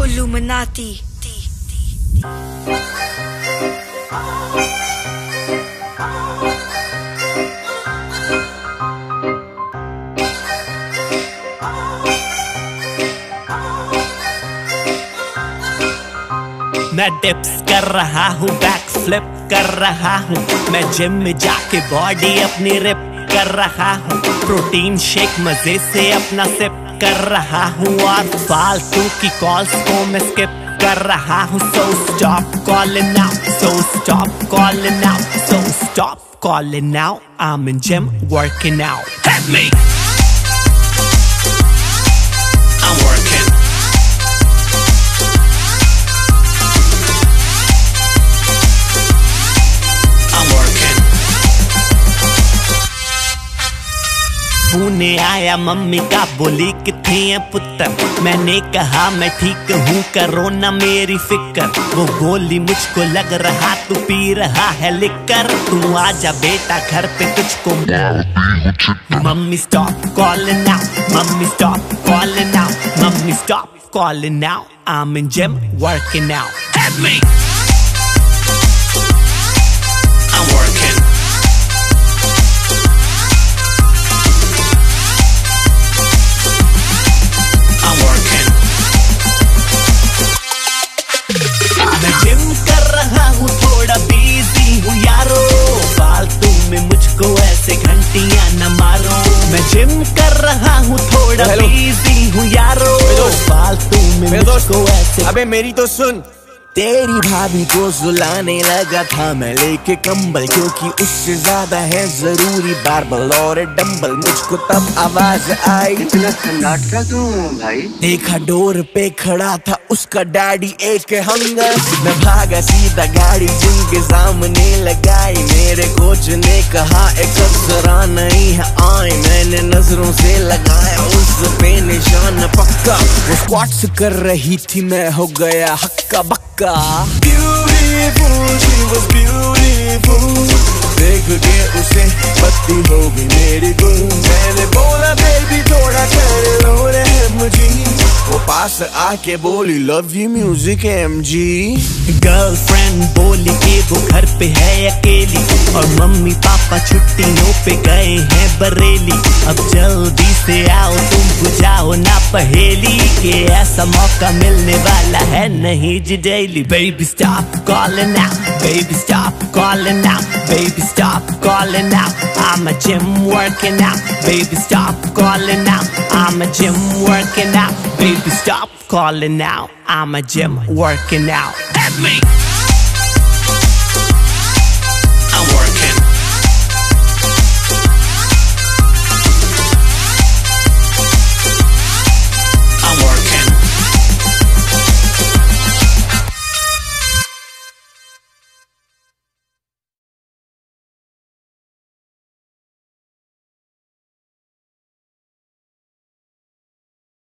Illuminati. मैं dips कर रहा हूँ, बैक फ्लिप कर रहा हूँ, मैं जिम में जाके बॉडी अपनी रिप कर रहा हूँ, प्रोटीन शेक मजे से अपना सिप कर रहा हूँ, और फालतू की कॉल्स को मैं स्किप कर रहा हूँ. So stop calling out, so stop calling out, so stop calling out. I'm in gym working out. Hit me. I'm working. Phone आया मम्मी का, बोली किथे है पुत्र. मैंने कहा मैं ठीक हूँ, करो ना मेरी फिक्र. वो बोली मुझको लग रहा तू पी रहा है लिकर. तू आजा बेटा घर पे तुझको. Mummy stop calling out, mummy stop calling out, mummy stop calling out. I'm in gym working out. Hit me. I'm working. मैं जिम कर रहा हूँ, थोड़ा बिजी हूँ यारो, फालतू में मुझको ऐसे घंटियां न मारो. मैं जिम कर रहा हूँ, थोड़ा बिजी हूँ यारो, फालतू में मुझको ऐसे. अबे मेरी तो सुन. तेरी भाभी को सुलाने लगा था मैं लेके कंबल, क्योंकि उससे ज्यादा है जरूरी बारबल और डंबल. मुझको तब आवाज आई, इतना सन्नाटा क्यों भाई? देखा डोर पे खड़ा था उसका डैडी एक हंगर. मैं भागा सीधा गाड़ी जिम के सामने लगाई. मेरे कोच ने कहा एक जरा नहीं है आए. मैंने नजरों से लगाया उस पे निशान पक्का. वो स्क्वाट्स कर रही थी, मैं हो गया हक्का बक्का. Beautiful, she was beautiful. देख के उसे पत्ती हो गई मेरी गुल. मैंने बोला बेबी थोड़ा कर लो रहम जी. वो पास आके बोली love you music MG. Girlfriend बोली कि वो घर पे है अकेली, और मम्मी पापा छुट्टियों पे गए हैं बरेली. अब जल्दी से आओ तुम बुझाओ ना पहेली, कि ऐसा मौका मिलने वाला है नहीं जी daily. Baby stop calling out, baby stop calling out, baby stop calling out. I'm a gym working out. Baby stop calling out. I'm a gym working out. Baby stop calling out. I'm a gym working out. Hit me.